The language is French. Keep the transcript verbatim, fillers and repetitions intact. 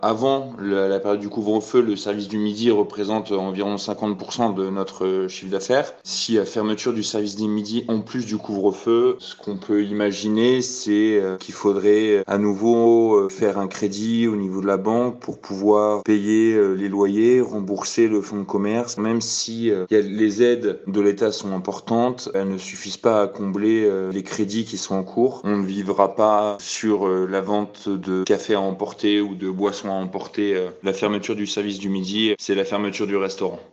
Avant la, la période du couvre-feu, le service du midi représente environ cinquante pour cent de notre chiffre d'affaires. Si la fermeture du service du midi en plus du couvre-feu, ce qu'on peut imaginer, c'est euh, qu'il faudrait à nouveau euh, faire un crédit au niveau de la banque pour pouvoir payer euh, les loyers, rembourser le fonds de commerce. Même si euh, y a- les aides de l'État sont importantes, elles ne suffisent pas à combler euh, les crédits qui sont en cours. On ne vivra pas sur euh, la vente de café à emporter ou de boissons à emporter. Euh, la fermeture du service du midi, c'est la fermeture du restaurant.